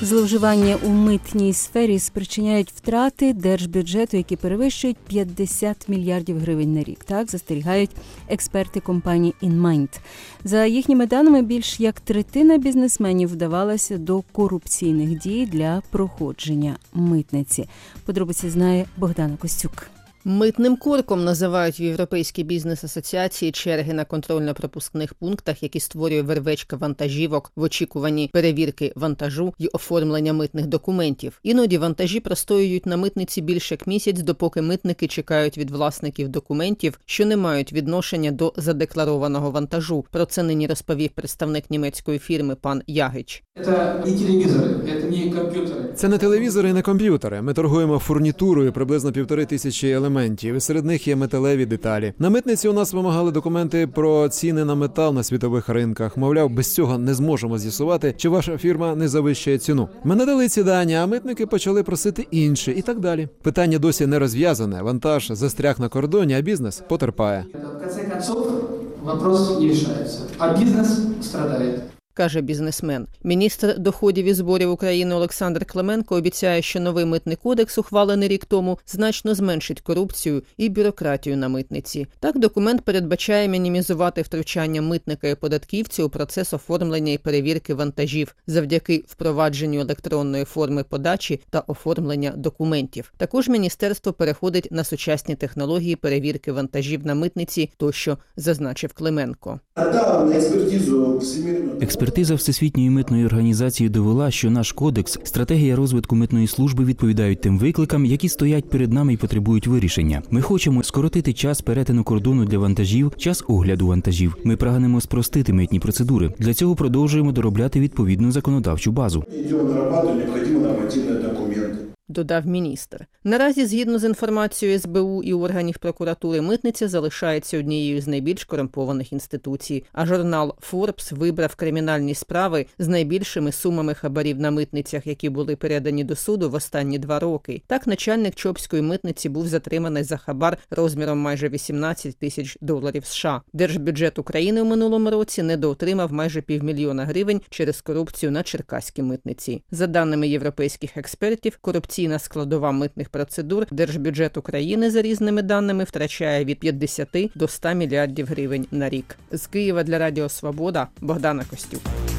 Зловживання у митній сфері спричиняють втрати держбюджету, які перевищують 50 мільярдів гривень на рік. Так застерігають експерти компанії InMind. За їхніми даними, більш як третина бізнесменів вдавалася до корупційних дій для проходження митниці. Подробиці знає Богдана Костюк. Митним корком називають в Європейській бізнес-асоціації черги на контрольно-пропускних пунктах, які створює вервечка вантажівок в очікуванні перевірки вантажу і оформлення митних документів. Іноді вантажі простоюють на митниці більше як місяць, допоки митники чекають від власників документів, що не мають відношення до задекларованого вантажу. Про це нині розповів представник німецької фірми пан Ягич. Це не телевізори, це не комп'ютери. Це не телевізори і не комп'ютери. Ми торгуємо фурнітурою приблизно 1500 елементів. І серед них є металеві деталі. На митниці у нас вимагали документи про ціни на метал на світових ринках. Мовляв, без цього не зможемо з'ясувати, чи ваша фірма не завищує ціну. Ми надали ці дані, а митники почали просити інші і так далі. Питання досі не розв'язане. Вантаж застряг на кордоні, а бізнес потерпає. В кінці кінців вопрос не вирішується, а бізнес страдає. Каже бізнесмен. Міністр доходів і зборів України Олександр Клименко обіцяє, що новий митний кодекс, ухвалений рік тому, значно зменшить корупцію і бюрократію на митниці. Так, документ передбачає мінімізувати втручання митника і податківців у процес оформлення і перевірки вантажів завдяки впровадженню електронної форми подачі та оформлення документів. Також міністерство переходить на сучасні технології перевірки вантажів на митниці, тощо зазначив Клименко. Експертиза Всесвітньої митної організації довела, що наш кодекс, стратегія розвитку митної служби відповідають тим викликам, які стоять перед нами і потребують вирішення. Ми хочемо скоротити час перетину кордону для вантажів, час огляду вантажів. Ми прагнемо спростити митні процедури. Для цього продовжуємо доробляти відповідну законодавчу базу. Додав міністр. Наразі, згідно з інформацією СБУ і органів прокуратури, митниця залишається однією з найбільш корумпованих інституцій. А журнал Forbes вибрав кримінальні справи з найбільшими сумами хабарів на митницях, які були передані до суду в останні 2 роки. Так, начальник Чопської митниці був затриманий за хабар розміром майже $18 тисяч США. Держбюджет України у минулому році недоотримав майже $500 000 гривень через корупцію на черкаській митниці. За даними європейських експертів, корупційна складова митних процедур держбюджет України, за різними даними, втрачає від 50 до 100 мільярдів гривень на рік. З Києва для Радіо Свобода Богдана Костюк.